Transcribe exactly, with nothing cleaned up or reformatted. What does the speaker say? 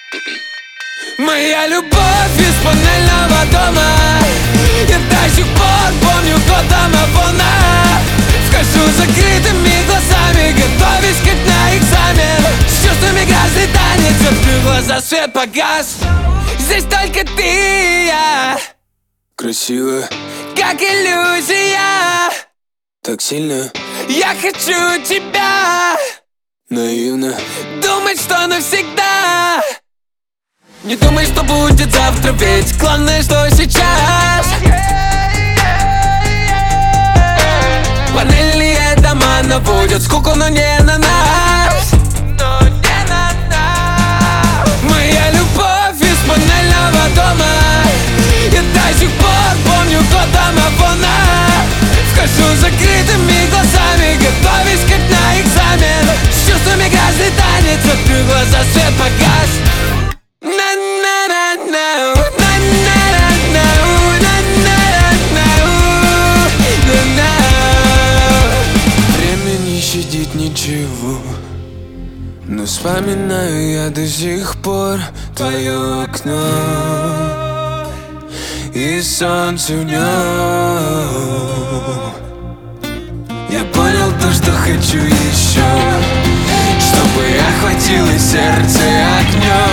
Моя любовь из панельного дома, я до сих пор помню код домофона. Вхожу закрытыми глазами, готовясь как на экзамен. С чувствами грязный танец, открыл глаза, свет погас. Здесь только ты и я, красиво, как иллюзия. так сильно, я хочу тебя, наивно думать, что навсегда. Не думай, что будет завтра, ведь главное, что сейчас. Панельные дома наводят скуку, но не на нас. Моя любовь из панельного дома, я до сих пор помню код домофона. Вхожу закрытыми глазами, готовясь как на экзамен. С чувствами грязный танец, открыл глаза, свет погас. Время не щадит ничего, но вспоминаю я до сих пор твое окно и солнце в нем. Я понял то, что хочу еще, чтобы охватило сердце огнем.